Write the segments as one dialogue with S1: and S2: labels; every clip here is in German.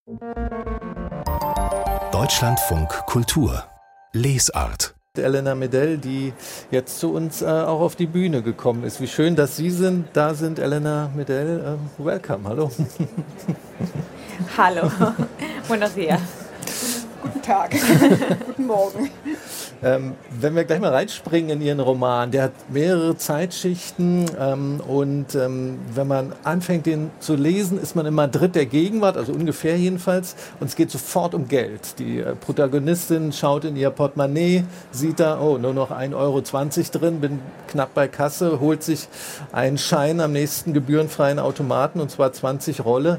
S1: Deutschlandfunk Kultur Lesart.
S2: Elena Medel, die jetzt zu uns auch auf die Bühne gekommen ist. Wie schön, dass Sie da sind, Elena Medel. Welcome, hallo.
S3: Hallo, buenos días.
S4: Guten Tag, guten Morgen.
S2: Wenn wir gleich mal reinspringen in Ihren Roman, der hat mehrere Zeitschichten und wenn man anfängt, den zu lesen, ist man in Madrid der Gegenwart, also ungefähr jedenfalls, und es geht sofort um Geld. Die Protagonistin schaut in ihr Portemonnaie, sieht da, oh, nur noch 1,20 Euro drin, bin knapp bei Kasse, holt sich einen Schein am nächsten gebührenfreien Automaten, und zwar 20 Euro.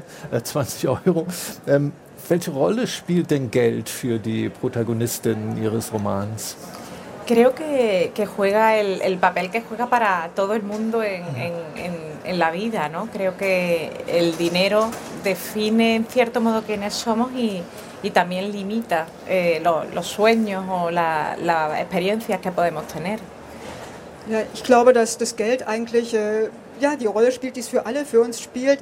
S2: Welche Rolle spielt denn Geld für die Protagonistin Ihres Romans?
S3: Creo que juega el papel que juega para todo el mundo en la vida, ¿no? Creo que el dinero define en cierto modo quiénes somos y también limita los sueños o las experiencias que podemos tener.
S4: Ja, ich glaube, dass das Geld eigentlich die Rolle spielt, die es für uns spielt.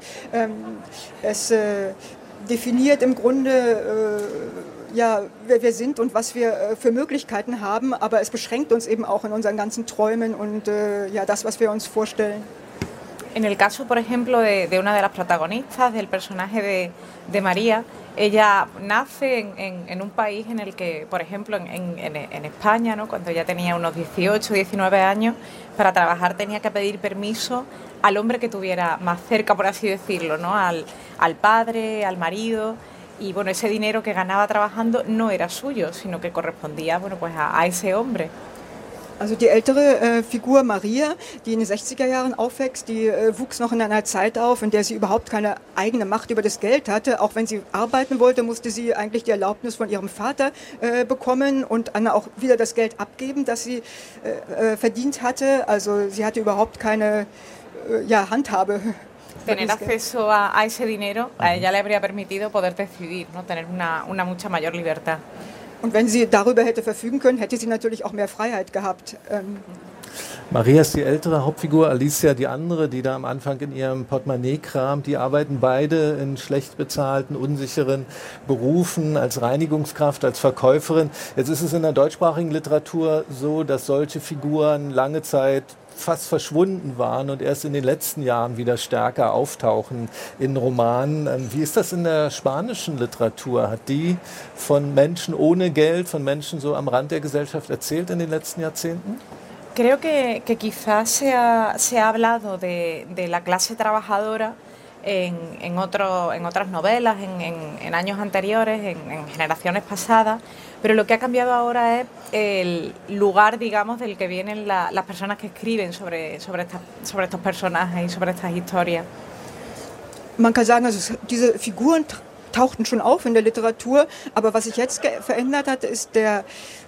S4: Es definiert im Grunde wer wir sind und was wir für Möglichkeiten haben, aber es beschränkt uns eben auch in unseren ganzen Träumen und das, was wir uns vorstellen.
S3: En el caso, por ejemplo, de una de las protagonistas, del personaje de María, ella nace en un país en el que, por ejemplo, en España, ¿no? Cuando ella tenía unos 18, 19 años, para trabajar tenía que pedir permiso al hombre que tuviera más cerca, por así decirlo, ¿no? Al padre, al marido. Y bueno, ese dinero que ganaba trabajando no era suyo, sino que correspondía, bueno, pues a ese hombre.
S4: Also die ältere Figur Maria, die in den 60er Jahren aufwächst, die wuchs noch in einer Zeit auf, in der sie überhaupt keine eigene Macht über das Geld hatte. Auch wenn sie arbeiten wollte, musste sie eigentlich die Erlaubnis von ihrem Vater bekommen und dann auch wieder das Geld abgeben, das sie verdient hatte. Also sie hatte überhaupt keine Handhabe.
S3: Tener acceso a ese dinero a ella le habría permitido poder decidir, ¿no? Tener una mucha mayor libertad.
S4: Und wenn sie darüber hätte verfügen können, hätte sie natürlich auch mehr Freiheit gehabt.
S2: Maria ist die ältere Hauptfigur, Alicia die andere, die da am Anfang in ihrem Portemonnaie kramt. Die arbeiten beide in schlecht bezahlten, unsicheren Berufen, als Reinigungskraft, als Verkäuferin. Jetzt ist es in der deutschsprachigen Literatur so, dass solche Figuren lange Zeit fast verschwunden waren und erst in den letzten Jahren wieder stärker auftauchen in Romanen. Wie ist das in der spanischen Literatur? Hat die von Menschen ohne Geld, von Menschen so am Rand der Gesellschaft erzählt in den letzten Jahrzehnten?
S3: Creo que quizás se ha hablado de la clase trabajadora en otras novelas, en años anteriores, en generaciones pasadas, pero lo que ha cambiado ahora es el lugar, digamos, del que vienen las personas que escriben sobre estos personajes y sobre estas historias.
S4: Man kann sagen, also diese Figuren tauchten schon auf in der Literatur, aber was sich jetzt verändert hat, ist der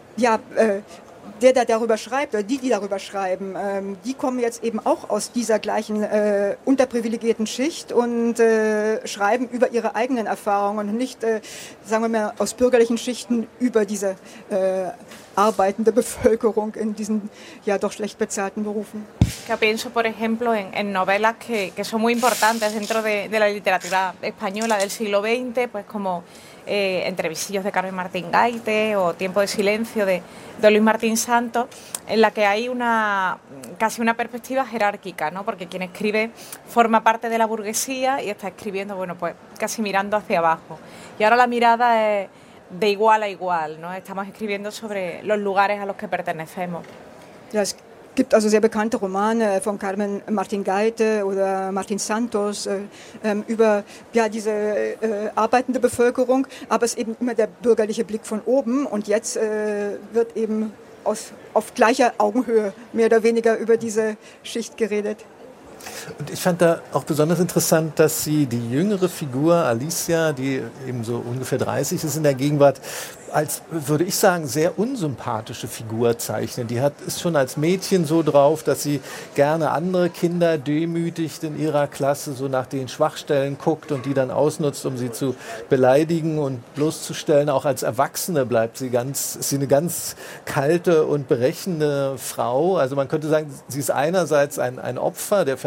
S4: darüber schreibt, oder die darüber schreiben, die kommen jetzt eben auch aus dieser gleichen unterprivilegierten Schicht und schreiben über ihre eigenen Erfahrungen und nicht, sagen wir mal, aus bürgerlichen Schichten über diese arbeitende Bevölkerung in diesen doch schlecht bezahlten Berufen.
S3: Que pienso, por ejemplo, en novelas que son muy importantes dentro de la literatura española del siglo XX, pues como Entre visillos de Carmen Martín Gaite o Tiempo de silencio de Luis Martín Santos, en la que hay casi una perspectiva jerárquica, ¿no? Porque quien escribe forma parte de la burguesía y está escribiendo, bueno, pues casi mirando hacia abajo. Y ahora la mirada es de igual a igual, ¿no? Estamos escribiendo sobre los lugares a los que pertenecemos.
S4: Es gibt also sehr bekannte Romane von Carmen Martín Gaite oder Martín Santos über diese arbeitende Bevölkerung, aber es ist eben immer der bürgerliche Blick von oben und jetzt wird eben auf gleicher Augenhöhe mehr oder weniger über diese Schicht geredet.
S2: Und ich fand da auch besonders interessant, dass sie die jüngere Figur Alicia, die eben so ungefähr 30 ist in der Gegenwart, als, würde ich sagen, sehr unsympathische Figur zeichnen. Die ist schon als Mädchen so drauf, dass sie gerne andere Kinder demütigt in ihrer Klasse, so nach den Schwachstellen guckt und die dann ausnutzt, um sie zu beleidigen und bloßzustellen. Auch als Erwachsene ist sie eine ganz kalte und berechnende Frau. Also man könnte sagen, sie ist einerseits ein Opfer der Verhältnisse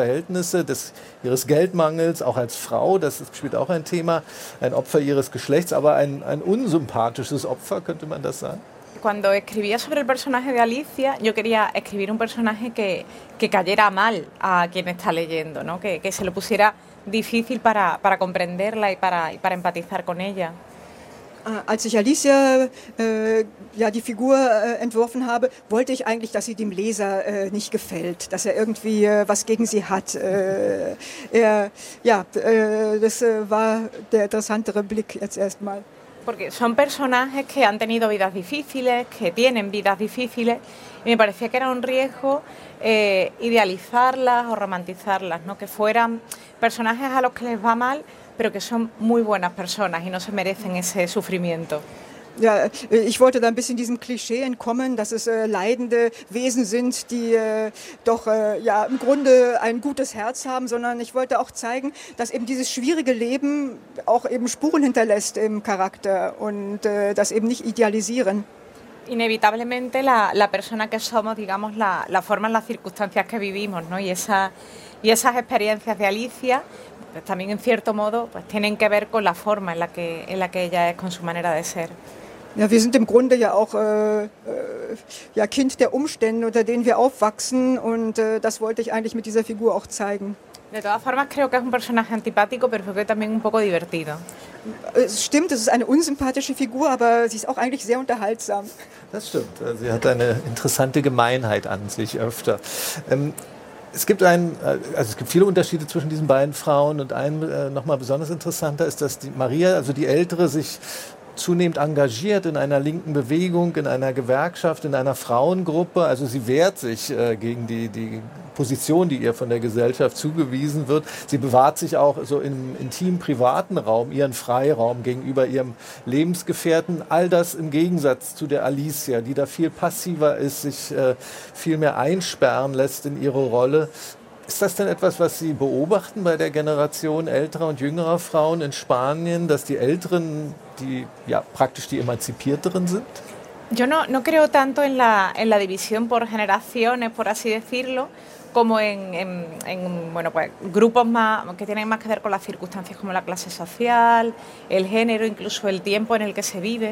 S2: Verhältnisse, ihres Geldmangels, auch als Frau, das spielt auch ein Thema, ein Opfer ihres Geschlechts, aber ein unsympathisches Opfer, könnte man das sagen?
S3: Cuando escribía sobre el personaje de Alicia, yo quería escribir un personaje que cayera mal a quien está leyendo, ¿no? Que se lo pusiera difícil para comprenderla y para empatizar con ella.
S4: Als ich Alicia, die Figur entworfen habe, wollte ich eigentlich, dass sie dem Leser nicht gefällt, dass er irgendwie was gegen sie hat. Das war der interessantere Blick jetzt erstmal.
S3: Porque son personajes que han tenido vidas difíciles, que tienen vidas difíciles, y me parecía que era un riesgo idealizarlas o romantizarlas, ¿no? Que fueran personajes a los que les va mal, pero que son muy buenas personas y no se merecen ese sufrimiento.
S4: Ja, ich wollte da ein bisschen diesem Klischee entkommen, dass es leidende Wesen sind, die im Grunde ein gutes Herz haben, sondern ich wollte auch zeigen, dass eben dieses schwierige Leben auch eben Spuren hinterlässt im Charakter und das eben nicht idealisieren.
S3: Inevitablemente la persona que somos, digamos, la forman las circunstancias que vivimos, ¿no? Y esas experiencias de Alicia, pues también en cierto modo, pues tienen que ver con la forma en la que ella es, con su manera de ser.
S4: Ja, wir sind im Grunde ja auch Kind der Umstände, unter denen wir aufwachsen und das wollte ich eigentlich mit dieser Figur auch zeigen.
S3: De todas formas, creo que es un personaje antipático, pero creo que también un poco divertido.
S4: Es stimmt, es ist eine unsympathische Figur, aber sie ist auch eigentlich sehr unterhaltsam.
S2: Das stimmt. Sie hat eine interessante Gemeinheit an sich öfter. Es gibt viele Unterschiede zwischen diesen beiden Frauen und ein nochmal besonders interessanter ist, dass die Maria, also die Ältere, sich zunehmend engagiert in einer linken Bewegung, in einer Gewerkschaft, in einer Frauengruppe. Also sie wehrt sich gegen die Position, die ihr von der Gesellschaft zugewiesen wird. Sie bewahrt sich auch so im intimen, privaten Raum, ihren Freiraum gegenüber ihrem Lebensgefährten. All das im Gegensatz zu der Alicia, die da viel passiver ist, sich viel mehr einsperren lässt in ihre Rolle. Ist das denn etwas, was Sie beobachten bei der Generation älterer und jüngerer Frauen in Spanien, dass die Älteren praktisch die Emanzipierteren sind?
S3: Yo no creo tanto en la división por generaciones, por así decirlo, como en grupos que tienen más que ver con las circunstancias como la clase social, el género, incluso el tiempo en el que se vive.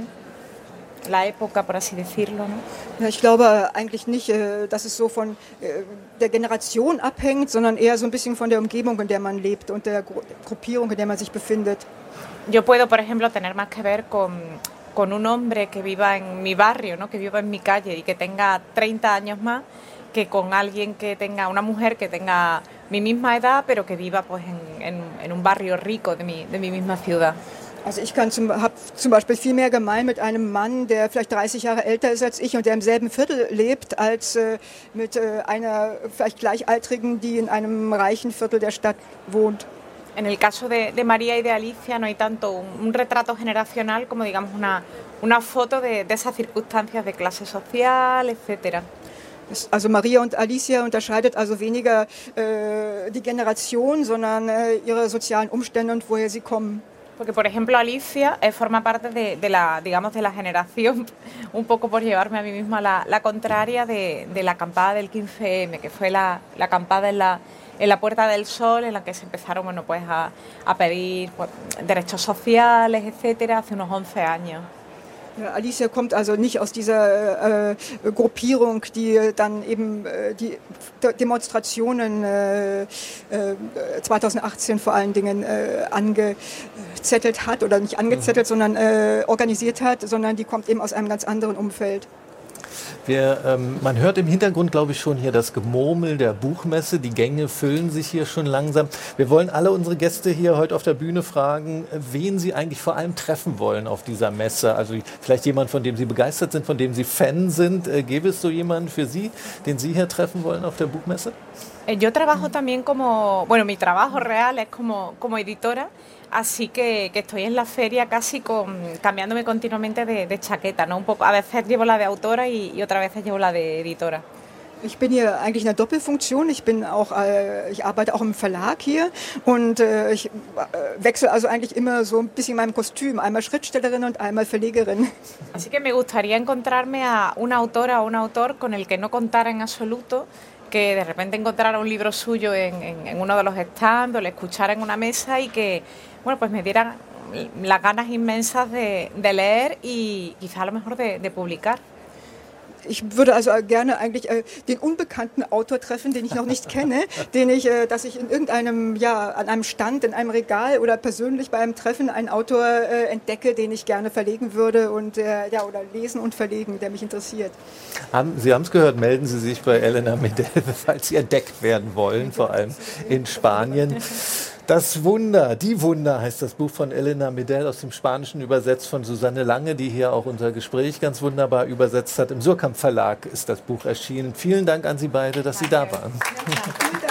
S3: La época, por así decirlo, ¿no?
S4: Ja, ich glaube eigentlich nicht, dass es so von der Generation abhängt, sondern eher so ein bisschen von der Umgebung, in der man lebt und der Gruppierung, in der man sich befindet.
S3: Yo puedo, por ejemplo, tener más que ver con un hombre que viva en mi barrio, ¿no? Que viva en mi calle y que tenga 30 años más, que con alguien que tenga, una mujer que tenga mi misma edad, pero que viva pues en un barrio rico de mi misma ciudad.
S4: Also ich habe zum Beispiel viel mehr gemein mit einem Mann, der vielleicht 30 Jahre älter ist als ich und der im selben Viertel lebt, als mit einer vielleicht Gleichaltrigen, die in einem reichen Viertel der Stadt wohnt.
S3: En el caso de María y de Alicia no hay tanto un retrato generacional como, digamos, una foto de esas circunstancias de clase social, etcétera.
S4: Also Maria und Alicia unterscheidet also weniger die Generation, sondern ihre sozialen Umstände und woher sie kommen.
S3: Porque, por ejemplo, Alicia forma parte de la generación, un poco por llevarme a mí misma la contraria, de la acampada del 15M, que fue la acampada en la Puerta del Sol, en la que se empezaron a pedir derechos sociales, etcétera, hace unos 11 años.
S4: Ja, Alicia kommt also nicht aus dieser Gruppierung, die dann eben die Demonstrationen 2018 vor allen Dingen angezettelt hat, oder nicht angezettelt, sondern organisiert hat, sondern die kommt eben aus einem ganz anderen Umfeld.
S2: Man hört im Hintergrund, glaube ich, schon hier das Gemurmel der Buchmesse. Die Gänge füllen sich hier schon langsam. Wir wollen alle unsere Gäste hier heute auf der Bühne fragen, wen sie eigentlich vor allem treffen wollen auf dieser Messe. Also vielleicht jemand, von dem Sie begeistert sind, von dem Sie Fan sind. Gäbe es so jemanden für Sie, den Sie hier treffen wollen auf der Buchmesse?
S3: Yo trabajo también mi trabajo real es como editora, así que estoy en la feria casi cambiándome continuamente de chaqueta, ¿no? Un poco, a veces llevo la de autora y otras veces llevo la de editora.
S4: Ich bin hier eigentlich in einer Doppelfunktion. Ich arbeite auch im Verlag hier und ich wechsle also eigentlich immer so ein bisschen in meinem Kostüm, einmal Schriftstellerin und einmal Verlegerin.
S3: Así que me gustaría encontrarme a una autora o un autor con el que no contara en absoluto que de repente encontrara un libro suyo en uno de los stands o le escuchara en una mesa y que, bueno, pues me diera las ganas inmensas de leer y quizá a lo mejor de publicar.
S4: Ich würde also gerne eigentlich den unbekannten Autor treffen, den ich noch nicht kenne, dass ich in irgendeinem, an einem Stand, in einem Regal oder persönlich bei einem Treffen einen Autor entdecke, den ich gerne verlegen würde und oder lesen und verlegen, der mich interessiert.
S2: Sie haben es gehört, melden Sie sich bei Elena Medel, falls Sie entdeckt werden wollen, vor allem in Spanien. Das Wunder, Die Wunder heißt das Buch von Elena Medel, aus dem Spanischen übersetzt von Susanne Lange, die hier auch unser Gespräch ganz wunderbar übersetzt hat. Im Surkamp Verlag ist das Buch erschienen. Vielen Dank an Sie beide, dass Sie da waren.
S4: Vielen Dank.